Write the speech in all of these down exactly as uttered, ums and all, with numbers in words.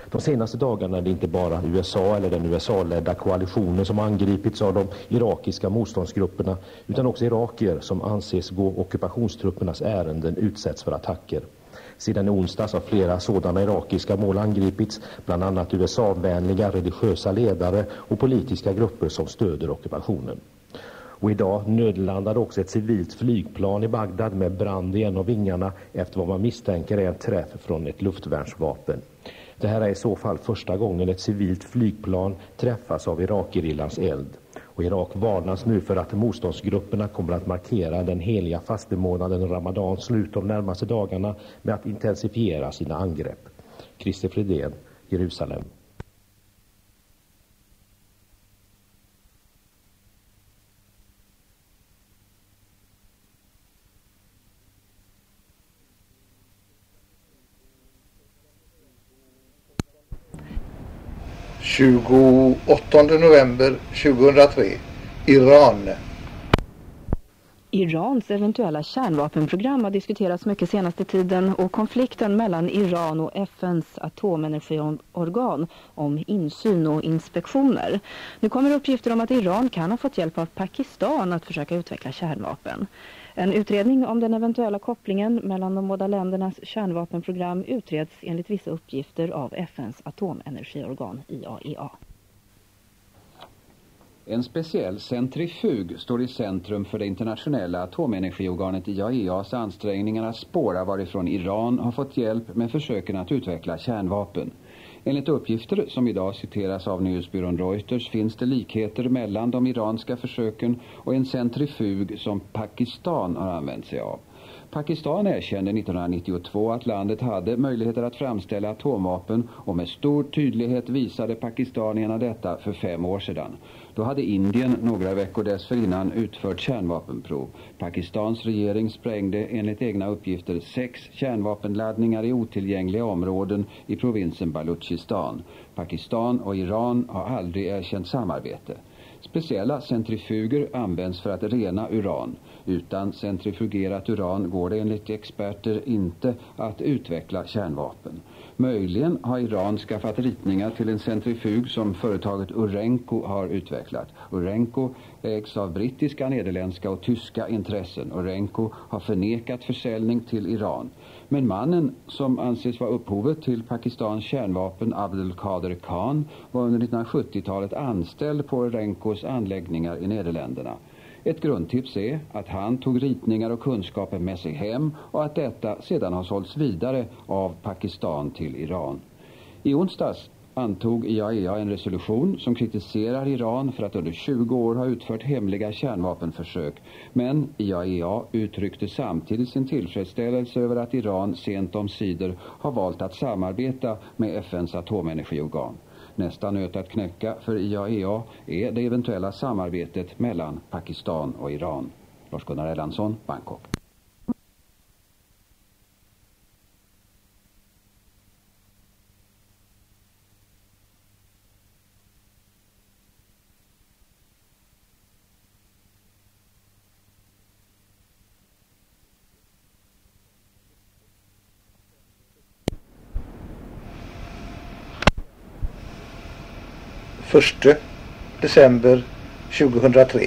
De senaste dagarna är det inte bara U S A eller den U S A-ledda koalitionen som angripits av de irakiska motståndsgrupperna, utan också irakier som anses gå ockupationstruppernas ärenden utsätts för attacker. Sedan i onsdags har flera sådana irakiska mål angripits, bland annat U S A-vänliga religiösa ledare och politiska grupper som stöder ockupationen. Och idag nödlandade också ett civilt flygplan i Bagdad med brand i en av vingarna efter vad man misstänker är en träff från ett luftvärnsvapen. Det här är i så fall första gången ett civilt flygplan träffas av Irak-gerillans eld. Och Irak varnas nu för att motståndsgrupperna kommer att markera den heliga fastemånaden Ramadans slut de närmaste dagarna med att intensifiera sina angrepp. Christer Fridén, Jerusalem. tjugoåttonde november tjugohundratre. Iran. Irans eventuella kärnvapenprogram har diskuterats mycket senaste tiden och konflikten mellan Iran och F N:s atomenergiorgan om insyn och inspektioner. Nu kommer uppgifter om att Iran kan ha fått hjälp av Pakistan att försöka utveckla kärnvapen. En utredning om den eventuella kopplingen mellan de båda ländernas kärnvapenprogram utreds enligt vissa uppgifter av F N:s atomenergiorgan I A E A. En speciell centrifug står i centrum för det internationella atomenergiorganet I A E A:s ansträngningar att spåra varifrån Iran har fått hjälp med försöken att utveckla kärnvapen. Enligt uppgifter som idag citeras av nyhetsbyrån Reuters finns det likheter mellan de iranska försöken och en centrifug som Pakistan har använt sig av. Pakistan erkände nittonhundranittiotvå att landet hade möjligheter att framställa atomvapen och med stor tydlighet visade pakistanierna detta för fem år sedan. Då hade Indien några veckor dessförinnan utfört kärnvapenprov. Pakistans regering sprängde enligt egna uppgifter sex kärnvapenladdningar i otillgängliga områden i provinsen Baluchistan. Pakistan och Iran har aldrig erkänt samarbete. Speciella centrifuger används för att rena uran. Utan centrifugerat uran går det enligt experter inte att utveckla kärnvapen. Möjligen har Iran skaffat ritningar till en centrifug som företaget Urenco har utvecklat. Urenco ägs av brittiska, nederländska och tyska intressen. Urenco har förnekat försäljning till Iran. Men mannen som anses vara upphovet till Pakistans kärnvapen, Abdelkader Khan, var under nittonhundrasjuttiotalet anställd på Urencos anläggningar i Nederländerna. Ett grundtips är att han tog ritningar och kunskaper med sig hem och att detta sedan har sålts vidare av Pakistan till Iran. I onsdags antog I A E A en resolution som kritiserar Iran för att under tjugo år ha utfört hemliga kärnvapenförsök. Men I A E A uttryckte samtidigt sin tillfredsställelse över att Iran sent om sidor har valt att samarbeta med F N:s atomenergiorgan. Nästa nöt att knäcka för I A E A är det eventuella samarbetet mellan Pakistan och Iran. Lars-Gunnar Erlandsson, Bangkok. första december tjugohundratre.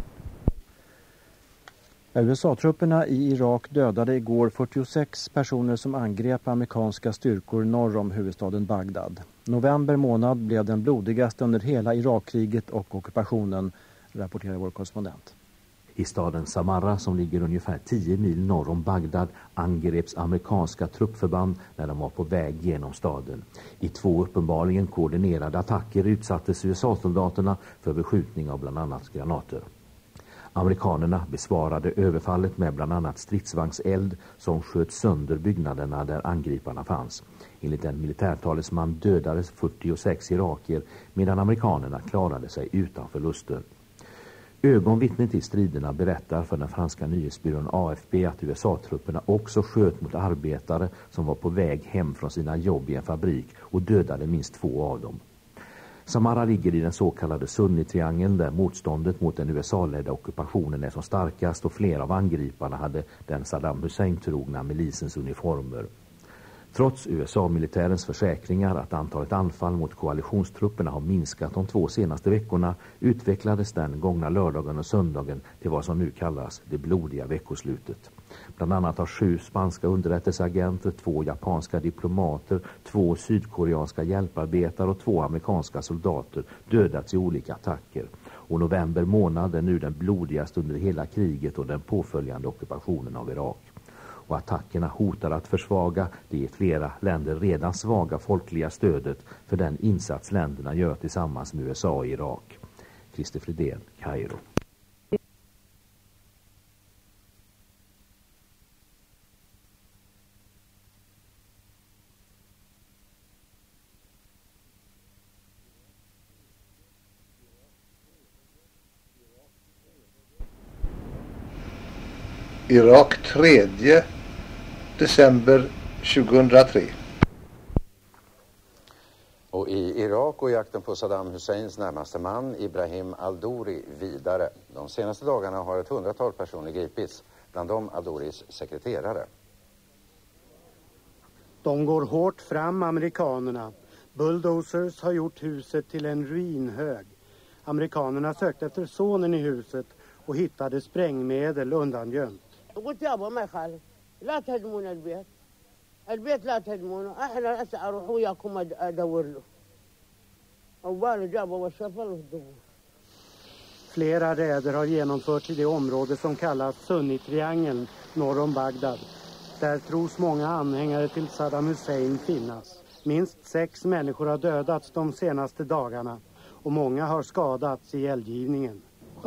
U S A-trupperna i Irak dödade igår fyrtiosex personer som angrep amerikanska styrkor norr om huvudstaden Bagdad. November månad blev den blodigaste under hela Irakkriget och ockupationen, rapporterar vår korrespondent. I staden Samarra, som ligger ungefär tio mil norr om Bagdad, angreps amerikanska truppförband när de var på väg genom staden. I två uppenbarligen koordinerade attacker utsattes U S A-soldaterna för beskjutning av bland annat granater. Amerikanerna besvarade överfallet med bland annat stridsvagnseld som sköt sönder byggnaderna där angriparna fanns. Enligt en militärtalesman dödades fyrtiosex irakier medan amerikanerna klarade sig utan förluster. Ögonvittnen till striderna berättar för den franska nyhetsbyrån A F P att U S A-trupperna också sköt mot arbetare som var på väg hem från sina jobb i en fabrik och dödade minst två av dem. Samarra ligger i den så kallade Sunni-triangeln där motståndet mot den U S A-ledda ockupationen är som starkast och flera av angriparna hade den Saddam Hussein-trogna milisens uniformer. Trots U S A-militärens försäkringar att antalet anfall mot koalitionstrupperna har minskat de två senaste veckorna utvecklades den gångna lördagen och söndagen till vad som nu kallas det blodiga veckoslutet. Bland annat har sju spanska underrättelseagenter, två japanska diplomater, två sydkoreanska hjälparbetare och två amerikanska soldater dödats i olika attacker. Och november månad är nu den blodigaste under hela kriget och den påföljande ockupationen av Irak. Och attackerna hotar att försvaga det i flera länder redan svaga folkliga stödet för den insats länderna gör tillsammans med U S A och Irak. Christer Fridén, Kairo. Irak tredje december tjugohundratre. Och i Irak och jakten på Saddam Husseins närmaste man Ibrahim al-Douri vidare. De senaste dagarna har ett hundratal personer gripits, bland dem al-Douris sekreterare. De går hårt fram, amerikanerna. Bulldozers har gjort huset till en ruinhög. Amerikanerna sökte efter sonen i huset och hittade sprängmedel undangömt. قلت يا أبا ما يخالف لا تهدمون البيت البيت لا تهدمونه احنا هسه اروح وياكم ادور له وبالو جابوا والشفل وهدموه. Flera räder har genomförts i det område som kallas Sunni-triangeln norr om Bagdad. Där tros många anhängare till Saddam Hussein finnas. Minst sex människor har dödats de senaste dagarna och många har skadats i eldgivningen.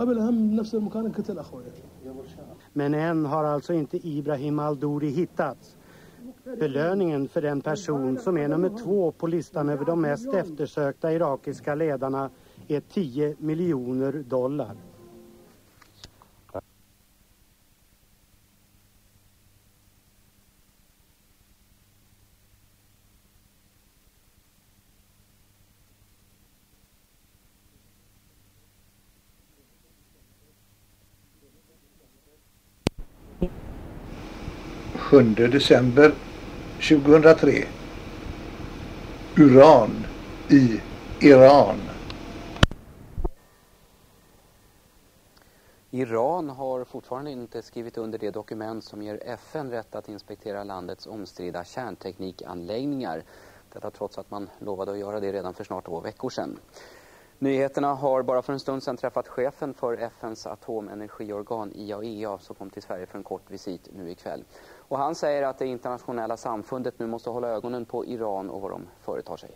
Men än har alltså inte Ibrahim al-Douri hittats. Belöningen för den person som är nummer två på listan över de mest eftersökta irakiska ledarna är tio miljoner dollar. sjunde december tjugohundratre. Uran i Iran. Iran har fortfarande inte skrivit under det dokument som ger F N rätt att inspektera landets omstridda kärnteknikanläggningar. Detta trots att man lovade att göra det redan för snart två veckor sedan. Nyheterna har bara för en stund sedan träffat chefen för F N:s atomenergiorgan I A E A som kom till Sverige för en kort visit nu ikväll. Och han säger att det internationella samfundet nu måste hålla ögonen på Iran och vad de företar sig.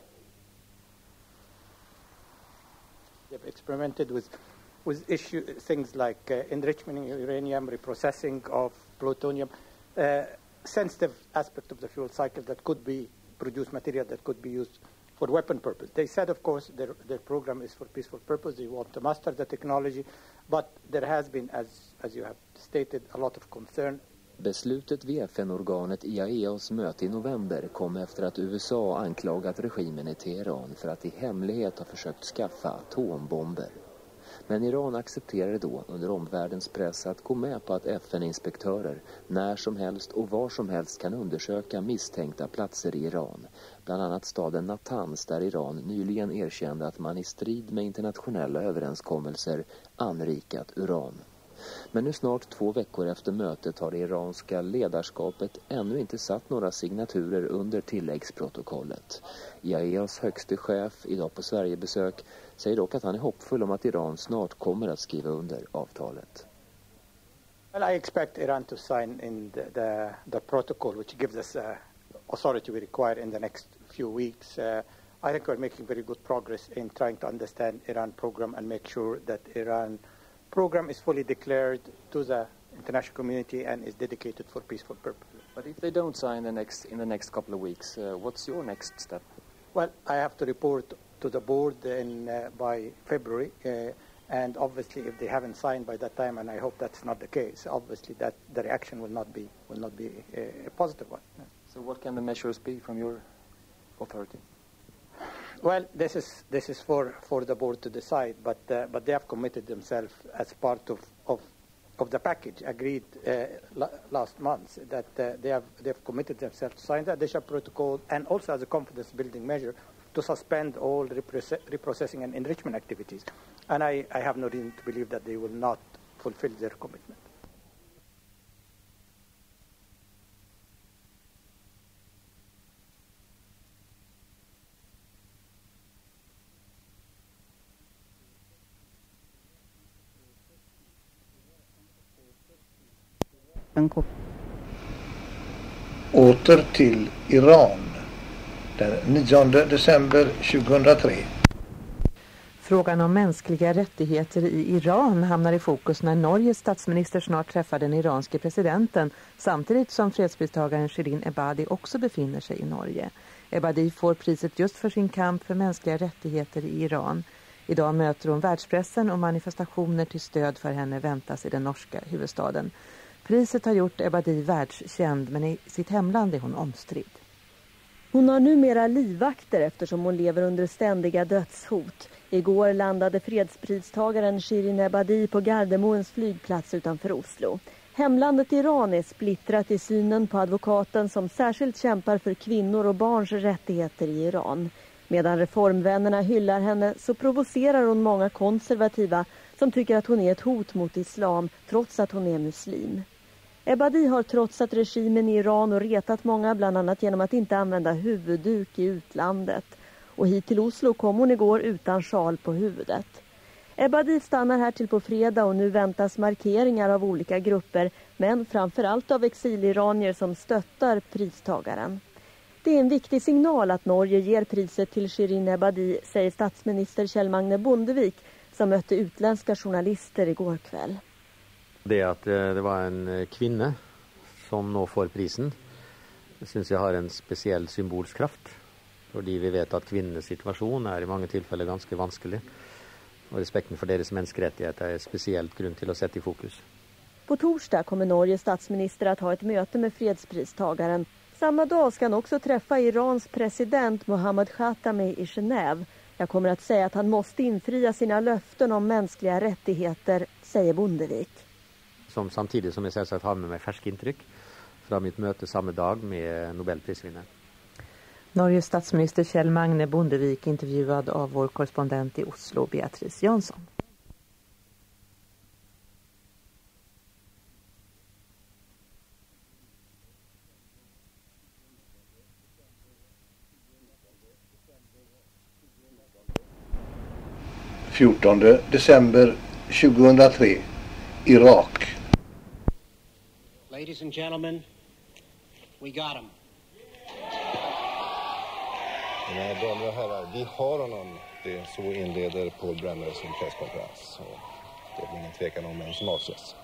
They've experimented with with issue things like uh, enrichment of uranium, reprocessing of plutonium, uh, sensitive aspect of the fuel cycle that could be produce material that could be used for weapon purpose. They said, of course, their, their program is for peaceful purpose. They want to master the technology, but there has been, as, as you have stated, a lot of concern. Beslutet vid F N-organet I A E A:s möte i november kom efter att U S A anklagat regimen i Teheran för att i hemlighet ha försökt skaffa atombomber. Men Iran accepterade då under omvärldens press att gå med på att F N-inspektörer när som helst och var som helst kan undersöka misstänkta platser i Iran. Bland annat staden Natanz där Iran nyligen erkände att man i strid med internationella överenskommelser anrikat uran. Men nu snart två veckor efter mötet har det iranska ledarskapet ännu inte satt några signaturer under tilläggsprotokollet. I A E A:s högste chef idag på Sverigebesök säger dock att han är hoppfull om att Iran snart kommer att skriva under avtalet. Well, I expect Iran to sign in the, the, the protocol which gives us uh, authority we require in the next few weeks. Uh, I think we're making very good progress in trying to understand Iran program and make sure that Iran program is fully declared to the international community and is dedicated for peaceful purposes. But if they don't sign the next, in the next couple of weeks, uh, what's your next step? Well, I have to report to the board in, uh, by February, uh, and obviously if they haven't signed by that time, and I hope that's not the case, obviously that the reaction will not be will not be a, a positive one. So what can the measures be from your authority? Well, this is this is for, for the board to decide, but uh, but they have committed themselves as part of, of of the package agreed uh, la- last month, that uh, they have they've committed themselves to sign the additional protocol, and also as a confidence building measure to suspend all reproce- reprocessing and enrichment activities. And I, I have no reason to believe that they will not fulfill their commitment. Åter till Iran den nionde december tjugohundratre. Frågan om mänskliga rättigheter i Iran hamnar i fokus när Norges statsminister snart träffar den iranske presidenten, samtidigt som fredspristagaren Shirin Ebadi också befinner sig i Norge. Ebadi får priset just för sin kamp för mänskliga rättigheter i Iran. Idag möter hon världspressen och manifestationer till stöd för henne väntas i den norska huvudstaden. Priset har gjort Ebadi världskänd, men i sitt hemland är hon omstridd. Hon har numera livvakter eftersom hon lever under ständiga dödshot. Igår landade fredspristagaren Shirin Ebadi på Gardermoens flygplats utanför Oslo. Hemlandet Iran är splittrat i synen på advokaten som särskilt kämpar för kvinnor och barns rättigheter i Iran. Medan reformvännerna hyllar henne så provocerar hon många konservativa som tycker att hon är ett hot mot islam trots att hon är muslim. Ebadi har trotsat regimen i Iran och retat många, bland annat genom att inte använda huvudduk i utlandet. Och hit till Oslo kom hon igår utan sjal på huvudet. Ebadi stannar här till på fredag och nu väntas markeringar av olika grupper, men framförallt av exiliranier som stöttar pristagaren. Det är en viktig signal att Norge ger priset till Shirin Ebadi, säger statsminister Kjell Magne Bondevik som mötte utländska journalister igår kväll. Det att det var en kvinna som nå får prisen, det syns jag har en speciell symbolsk kraft. Fordi vi vet at kvinnenes situasjon er i mange tilfeller ganske vanskelig. Og respekten for deres menneskerettigheter er spesielt grunn til å sette i fokus. På torsdag kommer Norges statsminister att ha ett möte med fredspristagaren. Samma dag ska han också träffa Irans president Mohammad Khatami i Genève. Jag kommer att säga att han måste infria sina löften om mänskliga rättigheter, säger Bondevik. Som samtidigt som jag selvsagt har med mig färsk intryck fra mitt möte samme dag med Nobelprisvinnaren. Norges statsminister Kjell Magne Bondevik intervjuad av vår korrespondent i Oslo, Beatrice Jansson. fjortonde december tjugohundratre, Irak. Ladies and gentlemen, we got him. Mina damer och herrar, vi har honom. Det så inleder Paul Bremer sin presskonferens. Och det blir ingen tvekan om vem som avses.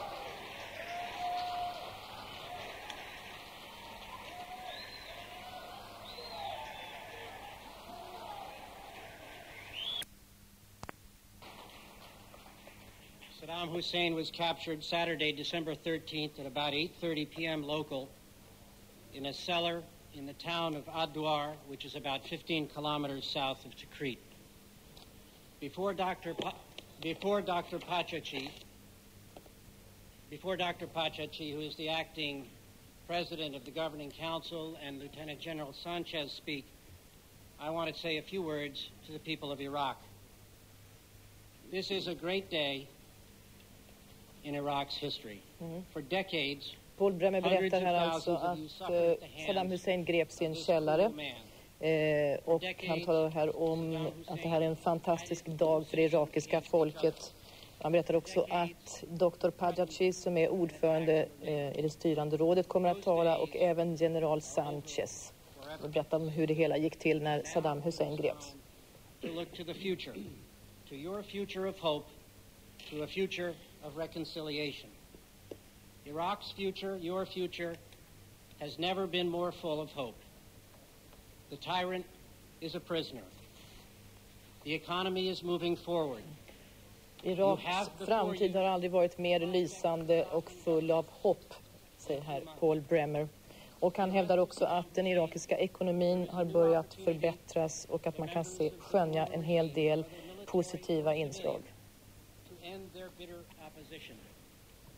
Saddam Hussein was captured Saturday, December thirteenth at about eight thirty p.m. local in a cellar in the town of Adwar, which is about fifteen kilometers south of Tikrit. Before Doctor Pa- before Doctor Pachachi, before Doctor Pachachi, who is the acting president of the governing council, and Lieutenant General Sanchez speak, I want to say a few words to the people of Iraq. This is a great day in Iraq's history. Mm. For decades, Paul Bremer berättar här alltså att eh, Saddam Hussein greps i en källare eh, och han talar här om att det här är en fantastisk dag för det irakiska folket. Han berättar också att doktor Pachachi, som är ordförande eh, i det styrande rådet, kommer att tala, och även general Sanchez. Han berättar om hur det hela gick till när Saddam Hussein greps. To look to the future, to your future of hope, to a future of reconciliation. Iraq's future, your future, has never been more full of hope. The tyrant is a prisoner. The economy is moving forward. Iraks framtid har aldrig varit mer lysande och full av hopp, säger här Paul Bremer. Och han hävdar också att den irakiska ekonomin har börjat förbättras och att man kan se, skönja en hel del positiva inslag.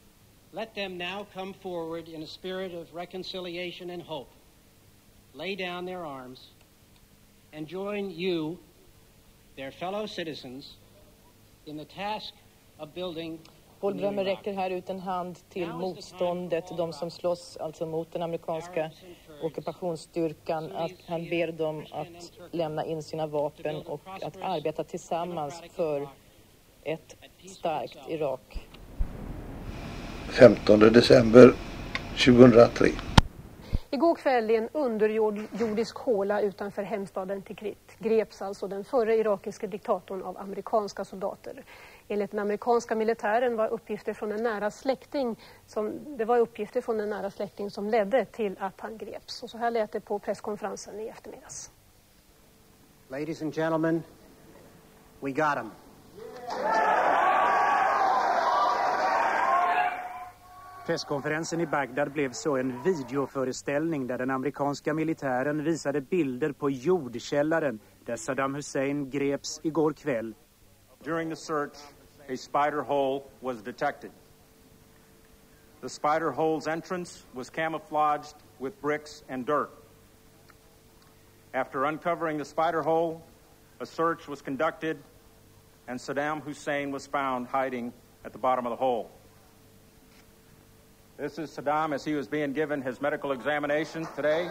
Let them now come forward in a spirit of reconciliation and hope, lay down their arms, and join you, their fellow citizens, in the task of building. Paul Bremer räcker här ut en hand till motståndet, de som slåss alltså mot den amerikanska ockupationsstyrkan, att han ber dem att lämna in sina vapen och att arbeta tillsammans för ett starkt Irak. femtonde december tjugohundratre. Igår kväll i en underjordisk håla utanför hemstaden Tikrit greps alltså den förre irakiska diktatorn av amerikanska soldater. Enligt den amerikanska militären var uppgifter från en nära släkting som det var uppgifter från en nära släkting som ledde till att han greps. Och så här lät det på presskonferensen i eftermiddags. Ladies and gentlemen, we got him. Presskonferensen i Bagdad blev så en videoföreställning där den amerikanska militären visade bilder på jordkällaren där Saddam Hussein greps igår kväll. During the search, a spider hole was detected. The spider hole's entrance was camouflaged with bricks and dirt. After uncovering the spider hole, a search was conducted and Saddam Hussein was found hiding at the bottom of the hole. This is Saddam as he was being given his medical examination today.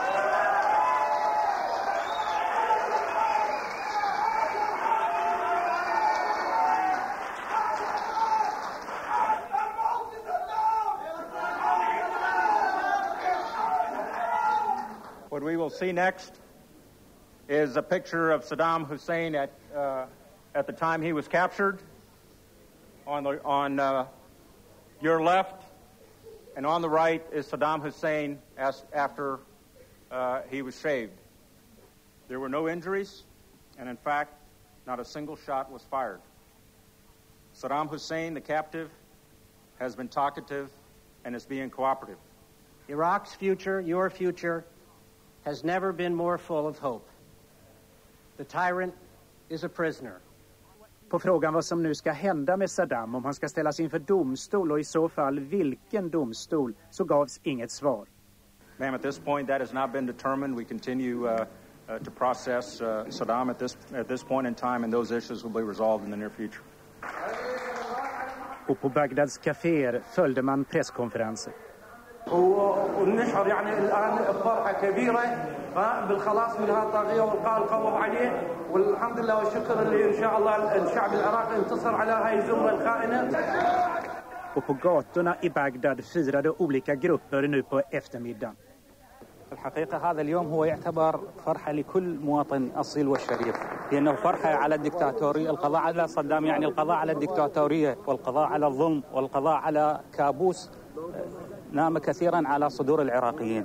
What we will see next is a picture of Saddam Hussein at uh, at the time he was captured. On the on uh, your left. And on the right is Saddam Hussein as, after uh, he was shaved. There were no injuries, and in fact, not a single shot was fired. Saddam Hussein, the captive, has been talkative and is being cooperative. Iraq's future, your future, has never been more full of hope. The tyrant is a prisoner. På frågan vad som nu ska hända med Saddam, om han ska ställas inför domstol och i så fall vilken domstol, så gavs inget svar. Ma'am, at this point that has not been determined. We continue uh, uh, to process uh, Saddam at this at this point in time, and those issues will be resolved in the near future. Och på Bagdads kaféer följde man presskonferenser. ونشعر يعني الآن بفرحة كبيرة بالخلاص من هذا الطاغية والقاء القبض عليه والحمد لله والشكر اللي إن شاء الله الشعب العراقي انتصر على هاي الزمرة الخائنة. Och på gatorna i Bagdad firade olika grupper nu på eftermiddagen. الحقيقة هذا اليوم هو يعتبر فرحة لكل مواطن أصيل والشريف لأنه فرحة على الدكتاتورية، القضاء على صدام يعني القضاء على الدكتاتورية والقضاء على الظلم والقضاء على كابوس نام كثيرا على صدور العراقيين.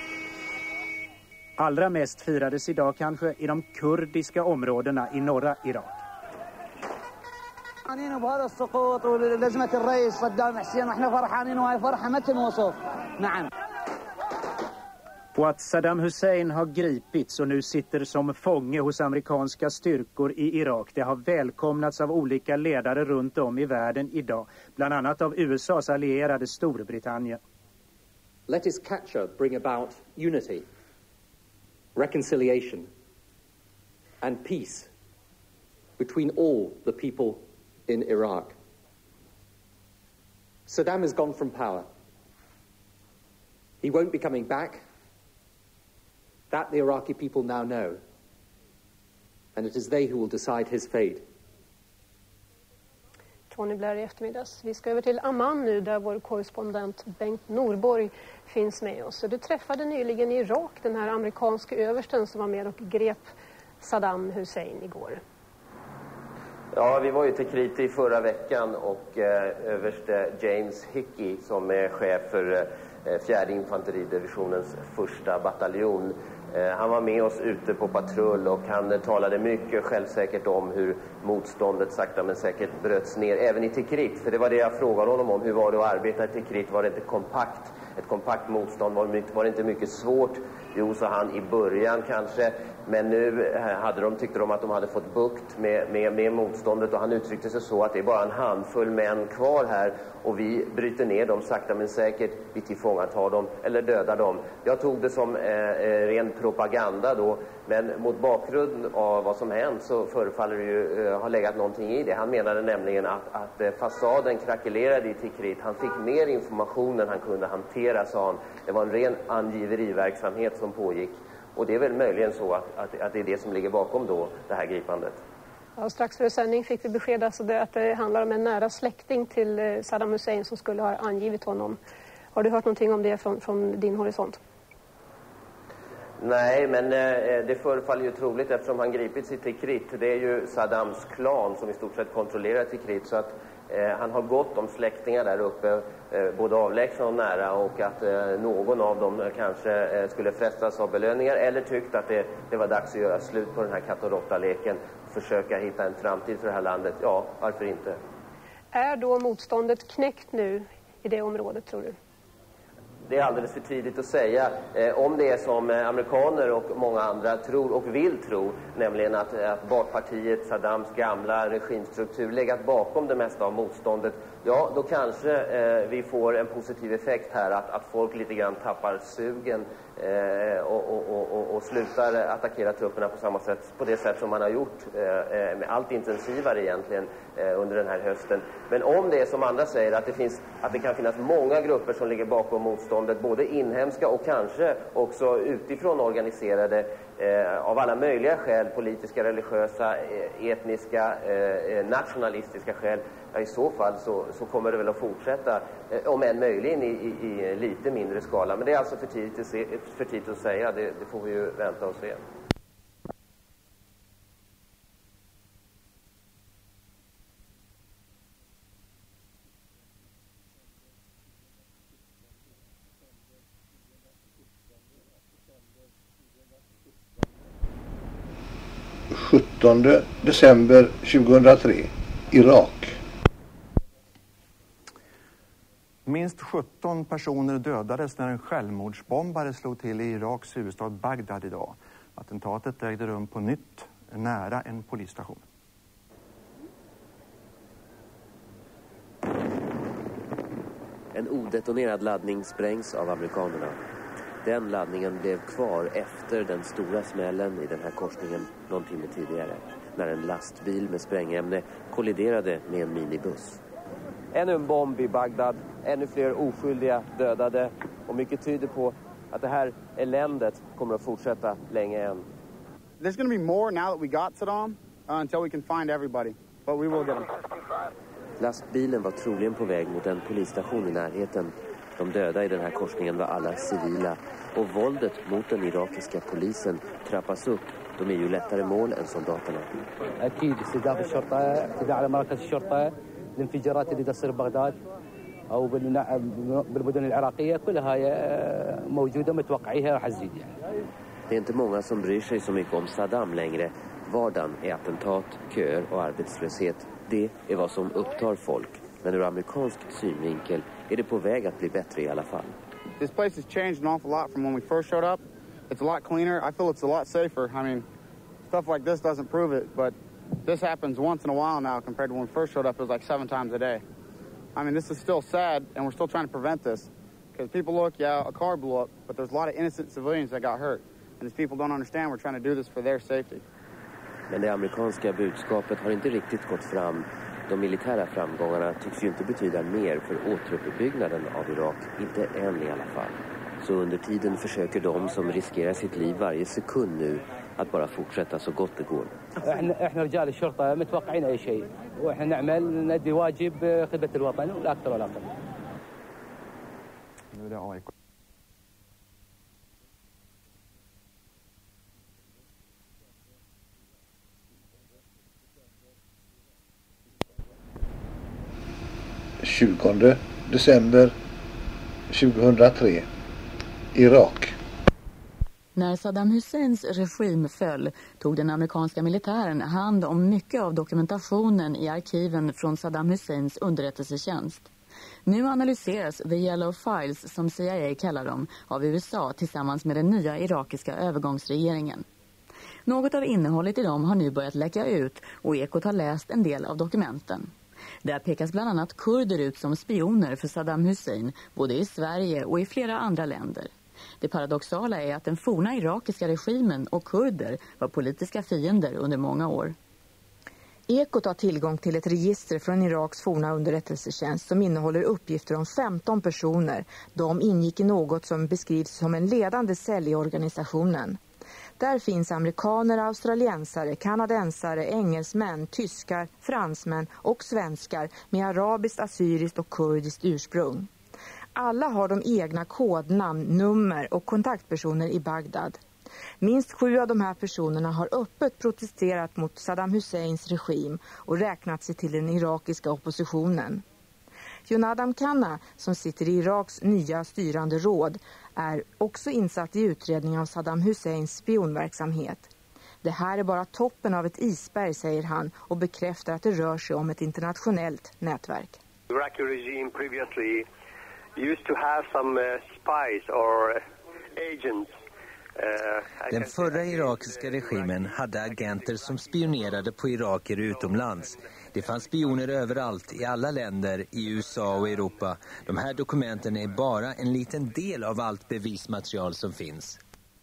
Allra mest firades idag kanske i de kurdiska områdena i norra Irak. فرحانين بهذا السقوط ولازمة الرئيس صدام حسين احنا فرحانين وهاي فرحة ما تنوصف. نعم. På att Saddam Hussein har gripits och nu sitter som fånge hos amerikanska styrkor i Irak. Det har välkomnats av olika ledare runt om i världen idag. Bland annat av U S A:s allierade Storbritannien. Let his capture bring about unity, reconciliation and peace between all the people in Iraq. Saddam has gone from power. He won't be coming back. That the Iraqi people now know. And it is they who will decide his fate. Tony Blair i eftermiddags. Vi ska över till Amman nu där vår korrespondent Bengt Norborg finns med oss. Du träffade nyligen i Irak den här amerikanska översten som var med och grep Saddam Hussein igår. Ja, vi var ju till Tikrit i förra veckan och eh, överste James Hickey som är chef för eh, fjärde infanteridivisionens första bataljon. Eh, han var med oss ute på patrull och han eh, talade mycket självsäkert om hur motståndet sakta men säkert bröts ner även i Tikrit. För det var det jag frågade honom om. Hur var det att arbeta i Tikrit? Var det inte kompakt? ett kompakt motstånd. Var, var det inte mycket svårt? Jo, sa han, i början kanske. Men nu hade de, tyckte de att de hade fått bukt med, med, med motståndet. Och han uttryckte sig så att det är bara en handfull män kvar här. Och vi bryter ner dem sakta men säkert. Vi tillfångatar dem eller dödar dem. Jag tog det som eh, ren propaganda då. Men mot bakgrund av vad som hänt så förefaller det ju eh, ha legat någonting i det. Han menade nämligen att, att eh, fasaden krackelerade i Tikrit. Han fick mer information än han kunde hantera, sa han. Det var en ren angiveriverksamhet som pågick. Och det är väl möjligen så att, att, att det är det som ligger bakom då det här gripandet. Ja, strax före sändning fick vi besked alltså det, att det handlar om en nära släkting till Saddam Hussein som skulle ha angivit honom. Har du hört någonting om det från, från din horisont? Nej, men eh, det förefaller ju troligt eftersom han gripits i Tikrit. Det är ju Saddams klan som i stort sett kontrollerar Tikrit, så att eh, han har gått om släktingar där uppe, eh, både avlägsna och nära, och att eh, någon av dem kanske eh, skulle frestas av belöningar eller tyckt att det, det var dags att göra slut på den här katt- och råtta-leken och försöka hitta en framtid för det här landet. Ja, varför inte? Är då motståndet knäckt nu i det området, tror du? Det är alldeles för tidigt att säga. Eh, om det är som eh, amerikaner och många andra tror och vill tro, nämligen att, att Baathpartiet, Saddams gamla regimstruktur, legat bakom det mesta av motståndet, ja, då kanske eh, vi får en positiv effekt här, att, att folk lite grann tappar sugen eh, och, och, och, och, och slutar attackera trupperna på samma sätt, på det sätt som man har gjort eh, med allt intensivare egentligen eh, under den här hösten. Men om det är som andra säger, att det, finns, att det kan finnas många grupper som ligger bakom motståndet, både inhemska och kanske också utifrån organiserade eh, av alla möjliga skäl, politiska, religiösa, eh, etniska, eh, nationalistiska skäl, ja, i så fall så, så kommer det väl att fortsätta, eh, om än möjligen i, i, i lite mindre skala. Men det är alltså för tidigt att, se, för tidigt att säga, det, det får vi ju vänta och se. sjuttonde december tjugohundratre, Irak. Minst sjutton personer dödades när en självmordsbombare slog till i Iraks huvudstad Bagdad idag. Attentatet ägde rum på nytt nära en polisstation. En odetonerad laddning sprängs av amerikanerna. Den laddningen blev kvar efter den stora smällen i den här korsningen någon timme tidigare, när en lastbil med sprängämne kolliderade med en minibuss. Ännu en bomb i Bagdad, ännu fler oskyldiga dödade, och mycket tyder på att det här eländet kommer att fortsätta länge än. There's going to be more now that we got Saddam uh, until we can find everybody, but we will get them. Lastbilen var troligen på väg mot en polisstation i närheten. De döda i den här korsningen var alla civila, och våldet mot den irakiska polisen trappas upp. De är ju lättare mål än soldaterna. أكيد استهداف الشرطة اعتداء على مركز الشرطة الانفجارات اللي تصير ببغداد أو بالمدن العراقية كلها موجودة متوقعيها راح تزيد يعني. Det är inte många som bryr sig så mycket om Saddam längre. Vardagen är attentat, köer och arbetslöshet. Det är vad som upptar folk. Men ur amerikansk synvinkel är det på väg att bli bättre i alla fall. This place has changed an awful lot from when we first showed up. It's a lot cleaner. I feel it's a lot safer. I mean, stuff like this doesn't prove it, but this happens once in a while now compared to when we first showed up. It was like seven times a day. I mean, this is still sad, and we're still trying to prevent this. Because people look, yeah, a car blew up, but there's a lot of innocent civilians that got hurt. And these people don't understand we're trying to do this for their safety. Men det amerikanska budskapet har inte riktigt gått fram. De militära framgångarna tycks ju inte betyda mer för återuppbyggnaden av Irak, inte än i alla fall. Så under tiden försöker de som riskerar sitt liv varje sekund nu att bara fortsätta så gott det går. احنا رجال الشرطة متوقعين أي شيء واحنا نعمل ندي واجب خدمة الوطن ولا أكثر ولا أقل. Nu är det A I K. tjugonde december tjugohundratre, Irak. När Saddam Husseins regim föll tog den amerikanska militären hand om mycket av dokumentationen i arkiven från Saddam Husseins underrättelsetjänst. Nu analyseras The Yellow Files, som C I A kallar dem, av U S A tillsammans med den nya irakiska övergångsregeringen. Något av innehållet i dem har nu börjat läcka ut och Ekot har läst en del av dokumenten. Där pekas bland annat kurder ut som spioner för Saddam Hussein, både i Sverige och i flera andra länder. Det paradoxala är att den forna irakiska regimen och kurder var politiska fiender under många år. Ekot har tillgång till ett register från Iraks forna underrättelsetjänst som innehåller uppgifter om femton personer. De ingick i något som beskrivs som en ledande cell i organisationen. Där finns amerikaner, australiensare, kanadensare, engelsmän, tyskar, fransmän och svenskar med arabiskt, assyriskt och kurdiskt ursprung. Alla har de egna kodnamn, nummer och kontaktpersoner i Bagdad. Minst sju av de här personerna har öppet protesterat mot Saddam Husseins regim och räknat sig till den irakiska oppositionen. Jonadam Khanna, som sitter i Iraks nya styrande råd, är också insatt i utredning av Saddam Husseins spionverksamhet. Det här är bara toppen av ett isberg, säger han, och bekräftar att det rör sig om ett internationellt nätverk. The Iraqi regime previously used to have some uh, spies or agents. Den förra irakiska regimen hade agenter som spionerade på iraker utomlands. Det fanns spioner överallt, i alla länder, i U S A och Europa. De här dokumenten är bara en liten del av allt bevismaterial som finns.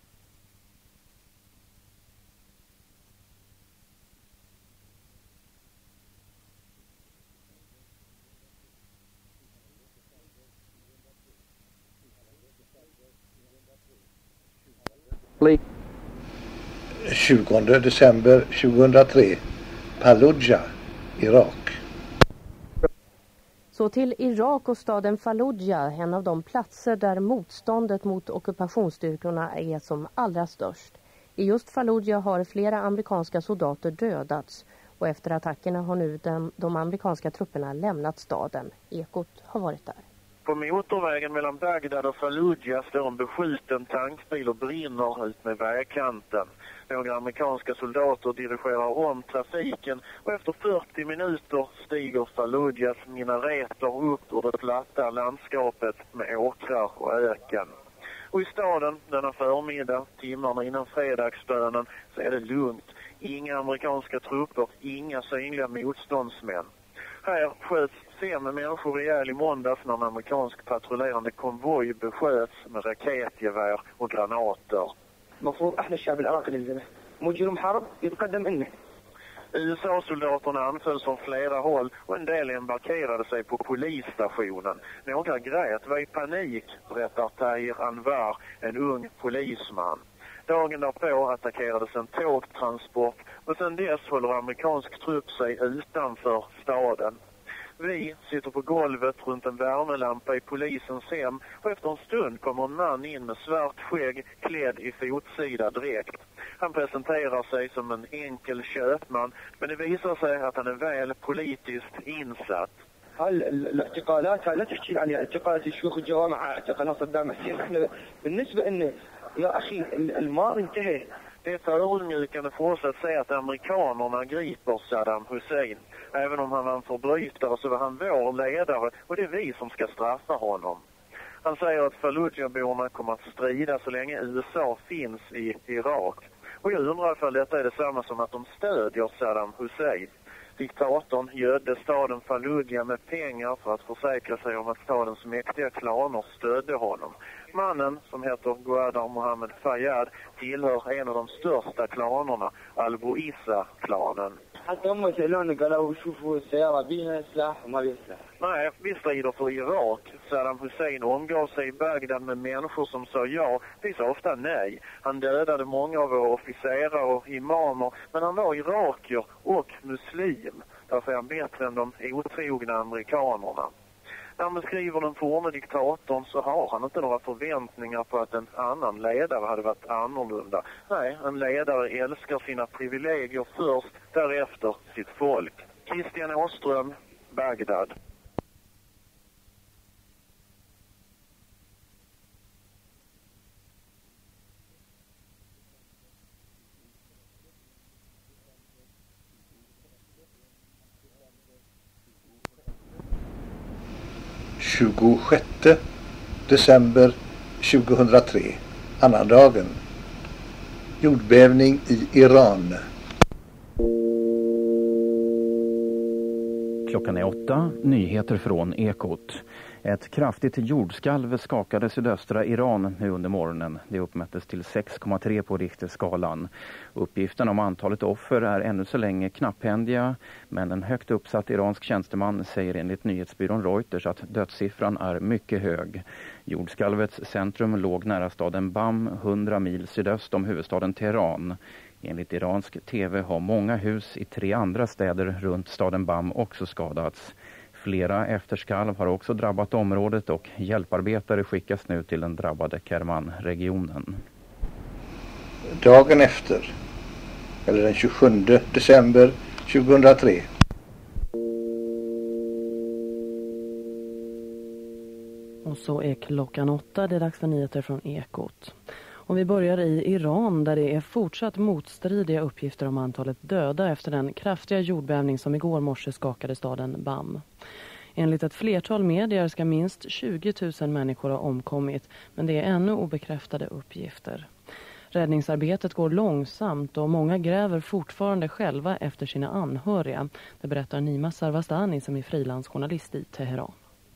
tjugonde december tjugohundratre, Fallujah, Irak. Så till Irak och staden Fallujah, en av de platser där motståndet mot ockupationsstyrkorna är som allra störst. I just Fallujah har flera amerikanska soldater dödats och efter attackerna har nu de, de amerikanska trupperna lämnat staden. Ekot har varit där. På motorvägen mellan Bagdad och Fallujah står en beskjuten tankbil och brinner ut med vägkanten. Några amerikanska soldater dirigerar om trafiken och efter fyrtio minuter stiger Fallujahs minareter upp ur det platta landskapet med åkrar och öken. Och i staden denna förmiddag, timmarna innan fredagsbönen, så är det lugnt. Inga amerikanska trupper, inga synliga motståndsmän. Här sköts fem människor ihjäl i måndags när en amerikansk patrullerande konvoj besköts med raketgevär och granater. U S A-soldaterna anfölls från flera håll och en del embarkerade sig på polisstationen. Några grät, var i panik, berättar Tahir Anwar, en ung polisman. Dagen därpå attackerades en tågtransport och sedan dess håller amerikansk trupp sig utanför staden. Vi sitter på golvet runt en värmelampa i polisens hem och efter en stund kommer en man in med svart skägg klädd i fotsida dräkt. Han presenterar sig som en enkel köpman, men det visar sig att han är väl politiskt insatt. الاعتقالات لا تحكي عن اعتقالات الشيوخ الجوامع اعتقالات صدام حسين احنا بالنسبه ان يا اخي الماضي انتهى. Det är förödmjukande för oss att säga att amerikanerna griper Saddam Hussein. Även om han var en förbrytare så var han vår ledare och det är vi som ska straffa honom. Han säger att Fallujah-borna kommer att strida så länge U S A finns i Irak. Och jag undrar ifall detta är detsamma som att de stödjer Saddam Hussein. Diktatorn gödde staden Fallujah med pengar för att försäkra sig om att stadens mäktiga klaner stödde honom. Mannen, som heter Gouadar Mohammed Fayyad, tillhör en av de största klanerna, Al-Bouissa-klanen. Nej, vi strider för Irak. Saddam Hussein omgav sig i Bagdad med människor som sa ja. Vi sa ofta nej. Han dödade många av våra officerare och imamer, men han var irakier och muslim. Därför är han bättre än de otrogna amerikanerna. När han beskriver den forne diktatorn så har han inte några förväntningar på att en annan ledare hade varit annorlunda. Nej, en ledare älskar sina privilegier först, därefter sitt folk. Christian Åström, Bagdad. tjugosjätte december tjugohundratre, annandagen. Jordbävning i Iran. Klockan är åtta, nyheter från Ekot. Ett kraftigt jordskalv skakade sydöstra Iran nu under morgonen. Det uppmättes till sex komma tre på Richterskalan. Uppgiften om antalet offer är ännu så länge knapphändiga, men en högt uppsatt iransk tjänsteman säger enligt nyhetsbyrån Reuters att dödssiffran är mycket hög. Jordskalvets centrum låg nära staden Bam, hundra mil sydöst om huvudstaden Teheran. Enligt iransk tv har många hus i tre andra städer runt staden Bam också skadats. Flera efterskalv har också drabbat området och hjälparbetare skickas nu till den drabbade Kerman-regionen. Dagen efter, eller den tjugosjunde december tjugohundratre. Och så är klockan åtta, det är dags för nyheter från Ekot. Och vi börjar i Iran där det är fortsatt motstridiga uppgifter om antalet döda efter den kraftiga jordbävning som igår morse skakade staden Bam. Enligt ett flertal medier ska minst tjugo tusen människor ha omkommit, men det är ännu obekräftade uppgifter. Räddningsarbetet går långsamt och många gräver fortfarande själva efter sina anhöriga. Det berättar Nima Sarvastani som är frilansjournalist i Teheran.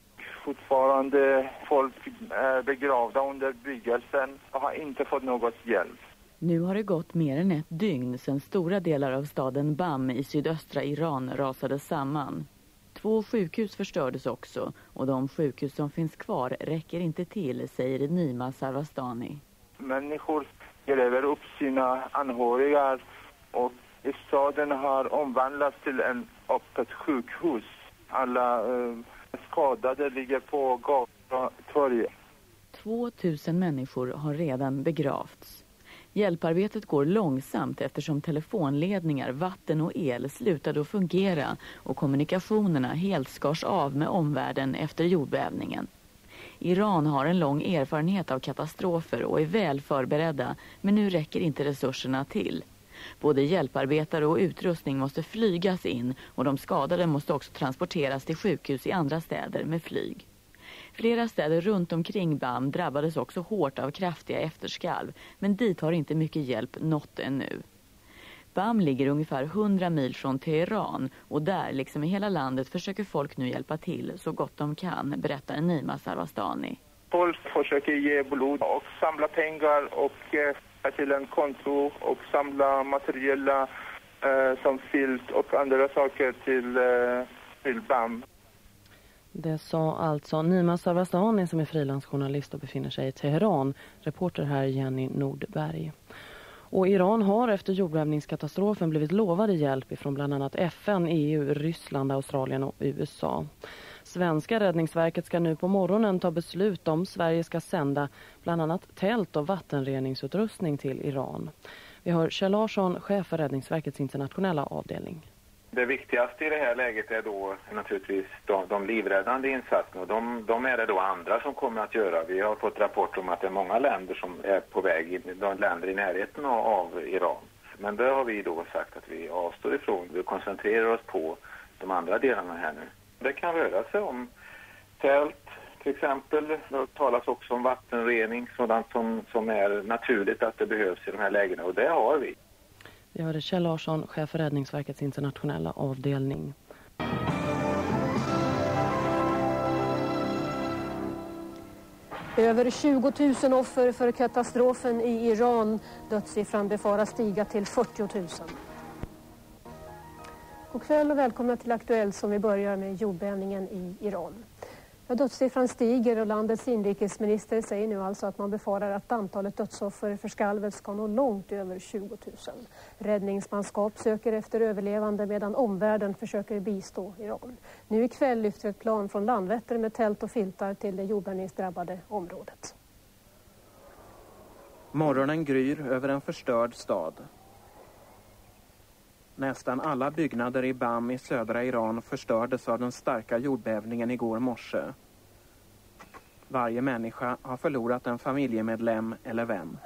Fortfarande folk är begravda under byggelsen och har inte fått något hjälp. Nu har det gått mer än ett dygn sedan stora delar av staden Bam i sydöstra Iran rasade samman. Två sjukhus förstördes också och de sjukhus som finns kvar räcker inte till, säger Nima Sarvastani. Människor gräver upp sina anhöriga och i staden har omvandlats till en öppet sjukhus. Alla eh, skadade ligger på gator och torg. Två tusen människor har redan begravts. Hjälparbetet går långsamt eftersom telefonledningar, vatten och el slutade att fungera och kommunikationerna helt skars av med omvärlden efter jordbävningen. Iran har en lång erfarenhet av katastrofer och är väl förberedda, men nu räcker inte resurserna till. Både hjälparbetare och utrustning måste flygas in och de skadade måste också transporteras till sjukhus i andra städer med flyg. Flera städer runt omkring Bam drabbades också hårt av kraftiga efterskalv, men dit har inte mycket hjälp nått ännu. Bam ligger ungefär hundra mil från Teheran och där, liksom i hela landet, försöker folk nu hjälpa till så gott de kan, berättar Nima Sarvastani. Folk försöker ge blod och samla pengar och eh, till en konto och samla materiella eh, som filt och andra saker till, eh, till Bam. Det sa alltså Nima Sarvastani som är frilansjournalist och befinner sig i Teheran. Reporter här Jenny Nordberg. Och Iran har efter jordbävningskatastrofen blivit lovade hjälp ifrån bland annat F N, E U, Ryssland, Australien och U S A. Svenska räddningsverket ska nu på morgonen ta beslut om Sverige ska sända bland annat tält- och vattenreningsutrustning till Iran. Vi har Kjell Larsson, chef för Räddningsverkets internationella avdelning. Det viktigaste i det här läget är då naturligtvis de, de livräddande insatserna och de, de är det då andra som kommer att göra. Vi har fått rapport om att det är många länder som är på väg, in, de länder i närheten av, av Iran. Men det har vi då sagt att vi avstår ifrån. Vi koncentrerar oss på de andra delarna här nu. Det kan röra sig om tält till exempel. Det talas också om vattenrening, sådant som, som är naturligt att det behövs i de här lägena och det har vi. Vi hörde Kjell Larsson, chef för Räddningsverkets internationella avdelning. Över tjugo tusen offer för katastrofen i Iran. Dödssiffran befaras stiga till fyrtio tusen. God kväll och välkomna till Aktuellt som vi börjar med jordbävningen i Iran. Ja, dödssiffran stiger och landets inrikesminister säger nu alltså att man befarar att antalet dödsoffer för skalvet ska nå långt över tjugo tusen. Räddningsmanskap söker efter överlevande medan omvärlden försöker bistå Iran. Nu ikväll lyfter ett plan från Landvetter med tält och filtar till det jordbävningsdrabbade området. Morgonen gryr över en förstörd stad. Nästan alla byggnader i Bam i södra Iran förstördes av den starka jordbävningen igår morse. Varje människa har förlorat en familjemedlem eller vän.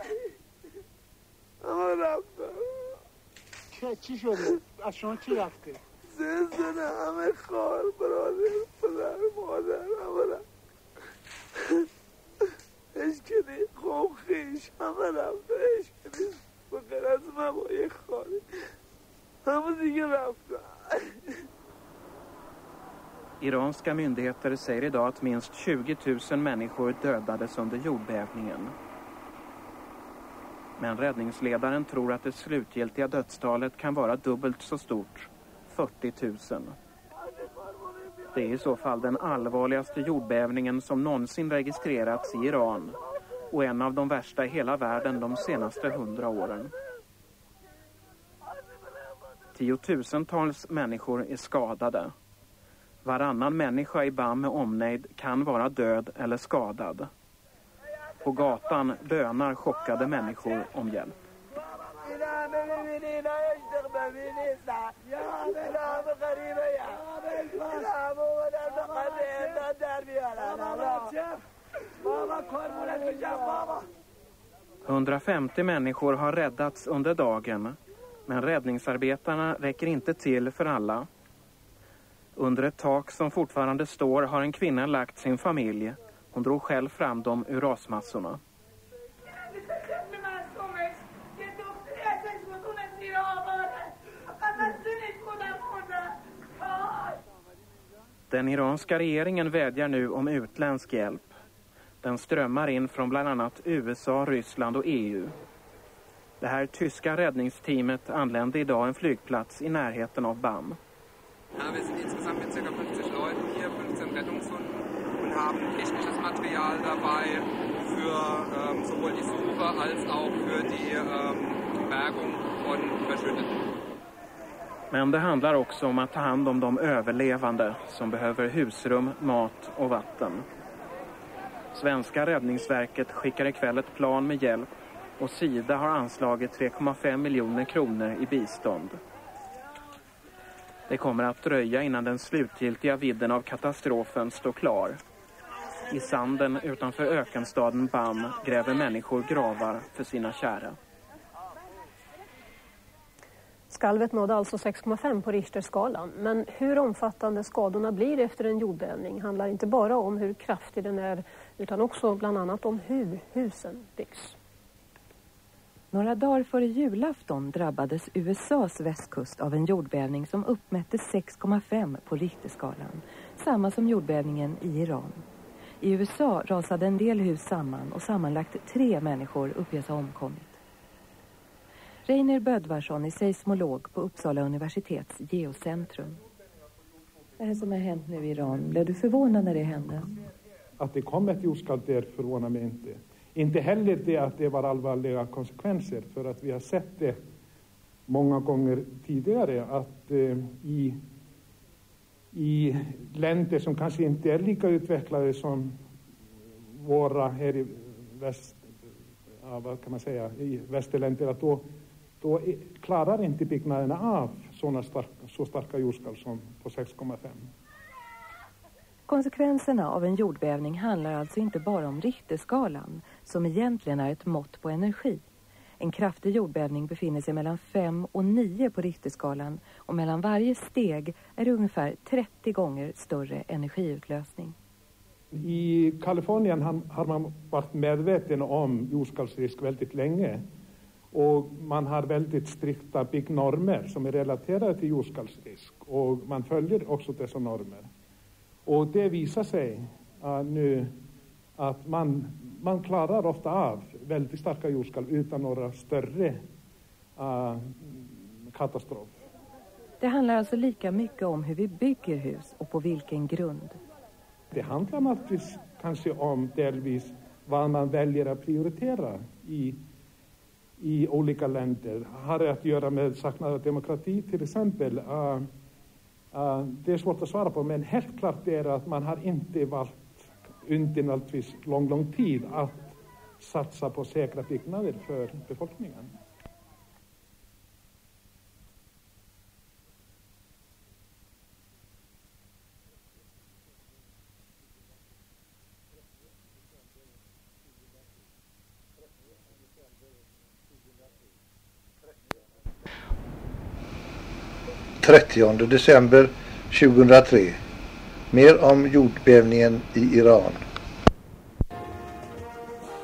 اشکنی خوب خیش همه رفته اشکنی بخیر از ممای خانه همه دیگه رفته. Iranska myndigheter säger idag att minst tjugo tusen människor dödades under jordbävningen. Men räddningsledaren tror att det slutgiltiga dödstalet kan vara dubbelt så stort, fyrtio tusen. Det är i så fall den allvarligaste jordbävningen som någonsin registrerats i Iran och en av de värsta i hela världen de senaste hundra åren. Tiotusentals människor är skadade. Varannan människa i Bam med omnejd kan vara död eller skadad. På gatan bönar chockade människor om hjälp. hundrafemtio människor har räddats under dagen, men räddningsarbetarna räcker inte till för alla. Under ett tak som fortfarande står har en kvinna lagt sin familj. Hon drog själv fram dem ur rasmassorna. Den iranska regeringen vädjar nu om utländsk hjälp. Den strömmar in från bland annat U S A, Ryssland och E U. Det här tyska räddningsteamet anlände idag en flygplats i närheten av Bam. Ja, wir sind insgesamt mit ca. fünfzig Leuten hier, fünfzehn Rettungshunden und haben technisches Material dabei für ähm, sowohl die Suche als auch für die ähm, Bergung von Überschütteten. Men det handlar också om att ta hand om de överlevande som behöver husrum, mat och vatten. Svenska räddningsverket skickar ikväll ett plan med hjälp och Sida har anslagit tre komma fem miljoner kronor i bistånd. Det kommer att dröja innan den slutgiltiga vidden av katastrofen står klar. I sanden utanför ökenstaden Bam gräver människor gravar för sina kära. Skalvet nådde alltså sex komma fem på Richterskalan. Men hur omfattande skadorna blir efter en jordbävning handlar inte bara om hur kraftig den är utan också bland annat om hur husen byggs. Några dagar före julafton drabbades U S A:s västkust av en jordbävning som uppmättes sex komma fem på Richterskalan. Samma som jordbävningen i Iran. I U S A rasade en del hus samman och sammanlagt tre människor uppges ha omkommit. Reiner Bödvarsson är seismolog på Uppsala universitets geocentrum. Det här som har hänt nu i Iran, blev du förvånad när det hände? Att det kom ett jordskalv där förvånar mig inte. Inte heller det att det var allvarliga konsekvenser, för att vi har sett det många gånger tidigare att eh, i, i länder som kanske inte är lika utvecklade som våra här i väst, ja, vad kan man säga, i västerländer, att då, då klarar inte byggnaderna av såna stark, så starka jordskalv som på sex komma fem. Konsekvenserna av en jordbävning handlar alltså inte bara om Richterskalan, som egentligen är ett mått på energi. En kraftig jordbävning befinner sig mellan fem och nio på Richterskalan och mellan varje steg är det ungefär trettio gånger större energiutlösning. I Kalifornien har man varit medveten om jordskalvsrisk väldigt länge. Och man har väldigt strikta byggnormer som är relaterade till jordskalvsrisk. Och man följer också dessa normer. Och det visar sig uh, nu att man, man klarar ofta av väldigt starka jordskalv utan några större uh, katastrof. Det handlar alltså lika mycket om hur vi bygger hus och på vilken grund. Det handlar naturligtvis kanske om delvis vad man väljer att prioritera i, i olika länder. Har det att göra med saknad av demokrati till exempel? Uh, Uh, det är svårt att svara på, men helt klart är att man har inte valt under naturligtvis lång, lång tid att satsa på säkra byggnader för befolkningen. trettionde december tjugohundratre. Mer om jordbävningen i Iran.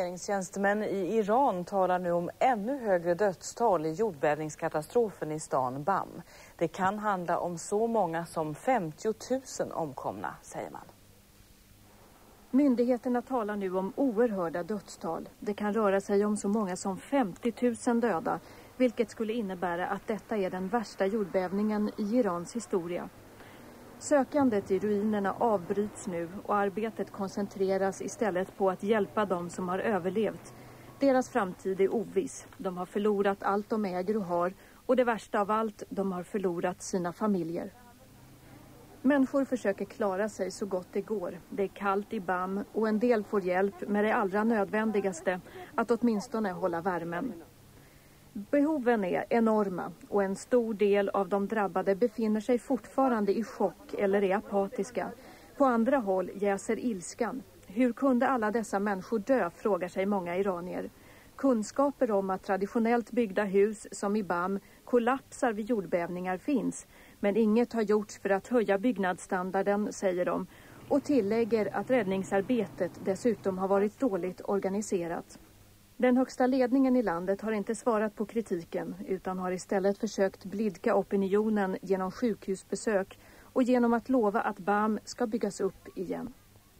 regeringstjänstemän i Iran talar nu om ännu högre dödstal i jordbävningskatastrofen i stan Bam. Det kan handla om så många som femtio tusen omkomna, säger man. Myndigheterna talar nu om oerhörda dödstal. Det kan röra sig om så många som femtio tusen döda, vilket skulle innebära att detta är den värsta jordbävningen i Irans historia. Sökandet i ruinerna avbryts nu och arbetet koncentreras istället på att hjälpa dem som har överlevt. Deras framtid är oviss. De har förlorat allt de äger och har, och det värsta av allt, de har förlorat sina familjer. Människor försöker klara sig så gott det går. Det är kallt i Bam och en del får hjälp med det allra nödvändigaste, att åtminstone hålla värmen. Behoven är enorma och en stor del av de drabbade befinner sig fortfarande i chock eller är apatiska. På andra håll jäser ilskan. Hur kunde alla dessa människor dö, frågar sig många iranier. Kunskaper om att traditionellt byggda hus som i Bam kollapsar vid jordbävningar finns, men inget har gjorts för att höja byggnadsstandarden, säger de, och tillägger att räddningsarbetet dessutom har varit dåligt organiserat. Den högsta ledningen i landet har inte svarat på kritiken utan har istället försökt blidka opinionen genom sjukhusbesök och genom att lova att Bam ska byggas upp igen.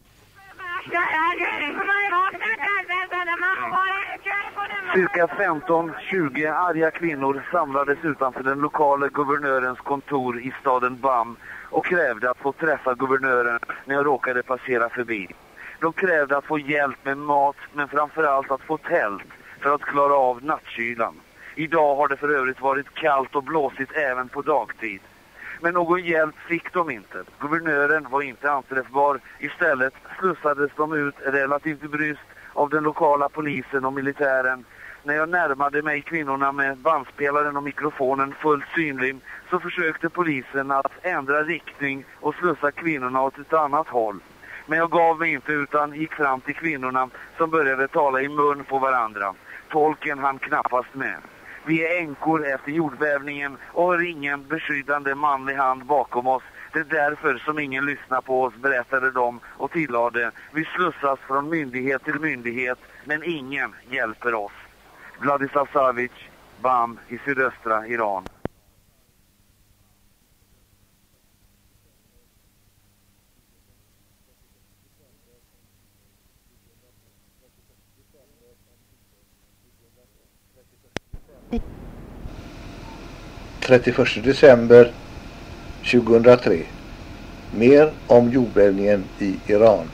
Cirka femton tjugo arga kvinnor samlades utanför den lokala guvernörens kontor i staden Bam och krävde att få träffa guvernören när jag råkade passera förbi. De krävde att få hjälp med mat, men framförallt att få tält för att klara av nattkylan. Idag har det för övrigt varit kallt och blåsigt även på dagtid. Men någon hjälp fick de inte. Guvernören var inte anträffbar. Istället slussades de ut relativt bryst av den lokala polisen och militären. När jag närmade mig kvinnorna med bandspelaren och mikrofonen fullt synlig så försökte polisen att ändra riktning och slussa kvinnorna åt ett annat håll. Men jag gav mig inte utan gick fram till kvinnorna som började tala i mun på varandra. Tolken hann knappast med. Vi är änkor efter jordbävningen och har ingen beskyddande manlig hand bakom oss. Det är därför som ingen lyssnar på oss, berättade de och tillade. Vi slussas från myndighet till myndighet, men ingen hjälper oss. Vladislav Savic, Bam i sydöstra Iran. trettioförsta december tjugohundratre. Mer om jordbävningen i Iran.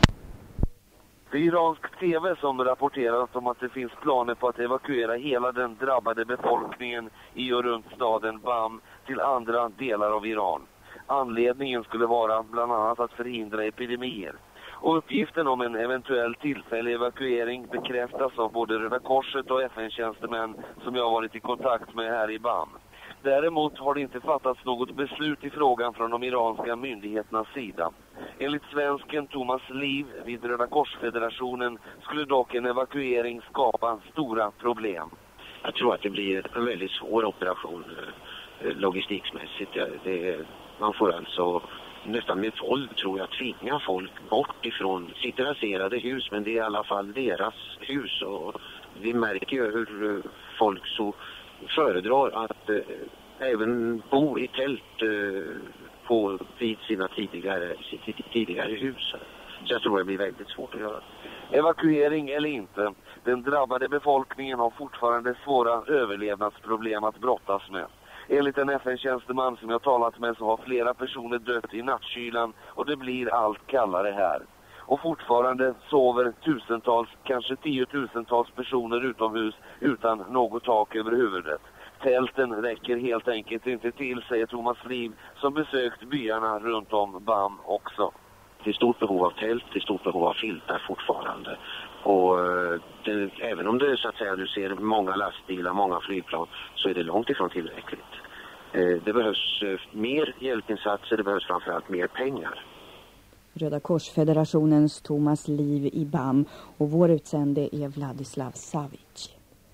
Det är iransk tv som rapporterat om att det finns planer på att evakuera hela den drabbade befolkningen i och runt staden Bam till andra delar av Iran. Anledningen skulle vara bland annat att förhindra epidemier. Och uppgiften om en eventuell tillfällig evakuering bekräftas av både Röda Korset och F N-tjänstemän som jag har varit i kontakt med här i Bam. Däremot har det inte fattats något beslut i frågan från de iranska myndigheternas sida. Enligt svensken Thomas Liv vid Röda Korsfederationen skulle dock en evakuering skapa stora problem. Jag tror att det blir en väldigt svår operation logistiksmässigt. Det är, man får alltså nästan med våld, tror jag, tvinga folk bort ifrån sitt raserade hus, men det är i alla fall deras hus, och vi märker ju hur folk så föredrar att eh, även bo i tält eh, på vid sina tidigare, sitt tidigare hus. Så jag tror det blir väldigt svårt att göra. Evakuering eller inte, den drabbade befolkningen har fortfarande svåra överlevnadsproblem att brottas med. Enligt en F N-tjänsteman som jag talat med så har flera personer dött i nattkylan och det blir allt kallare här. Och fortfarande sover tusentals, kanske tiotusentals personer utomhus utan något tak över huvudet. Tälten räcker helt enkelt inte till, säger Thomas Liv som besökt byarna runt om Bam också. Det är stort behov av tält, det är stort behov av filtar fortfarande. Och det, även om det så att säga du ser många lastbilar, många flygplan, så är det långt ifrån tillräckligt. Det behövs mer hjälpinsatser, det behövs framförallt mer pengar. Röda Korsfederationens Thomas Liv i Bam och vår utsände är Vladislav Savic.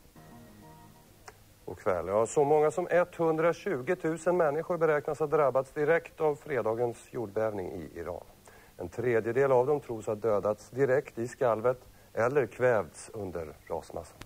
Och kväll, ja, så många som etthundratjugo tusen människor beräknas ha drabbats direkt av fredagens jordbävning i Iran. En tredjedel av dem tros ha dödats direkt i skalvet. eller kvävts under rasmassan.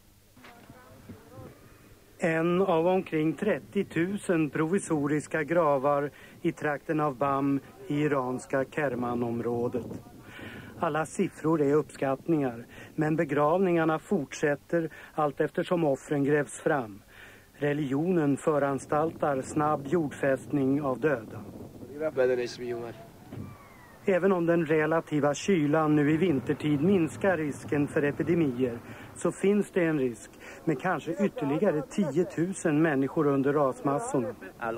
En av omkring trettio tusen provisoriska gravar i trakten av Bam i iranska Kermanområdet. Alla siffror är uppskattningar, men begravningarna fortsätter allt eftersom offren grävs fram. Religionen föranstaltar snabb jordfästning av döda. Även om den relativa kylan nu i vintertid minskar risken för epidemier, så finns det en risk med kanske ytterligare tio tusen människor under rasmassorna.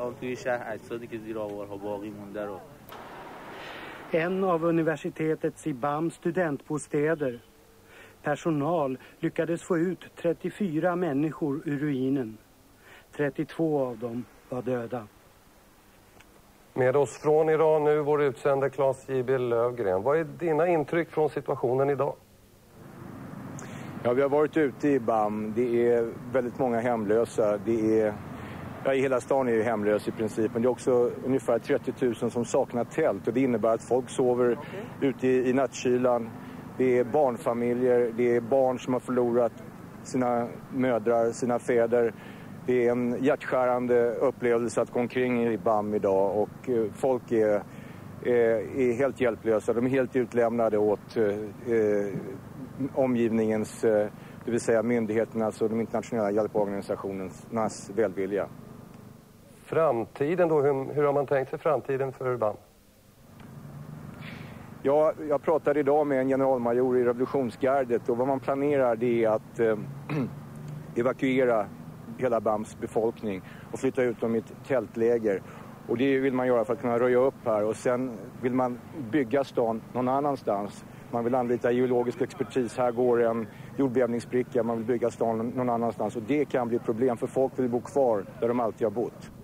En av universitetets i Bam studentbostäder. Personal lyckades få ut trettiofyra människor ur ruinen. trettiotvå av dem var döda. Med oss från Iran nu, vår utsända Claes J B Lövgren. Vad är dina intryck från situationen idag? Ja, vi har varit ute i Bam. Det är väldigt många hemlösa. Det är, ja, i hela stan är det hemlösa i princip. Men det är också ungefär trettio tusen som saknar tält. Och det innebär att folk sover ute i, i nattkylan. Det är barnfamiljer. Det är barn som har förlorat sina mödrar, sina fäder. Det är en hjärtskärande upplevelse att gå omkring i Bam idag. Och eh, folk är, är, är helt hjälplösa. De är helt utlämnade åt eh, omgivningens, eh, det vill säga myndigheternas och de internationella hjälporganisationernas välvilja. Framtiden då, hur, hur har man tänkt sig framtiden för Bam? Ja, jag pratade idag med en generalmajor i revolutionsgardet och vad man planerar det är att eh, evakuera hela Bams befolkning och flytta ut dem i ett tältläger. Och det vill man göra för att kunna röja upp här och sen vill man bygga stan någon annanstans. Man vill anlita geologisk expertis. Här går en jordbävningsspricka, man vill bygga stan någon annanstans och det kan bli ett problem för folk vill bo kvar där de alltid har bott.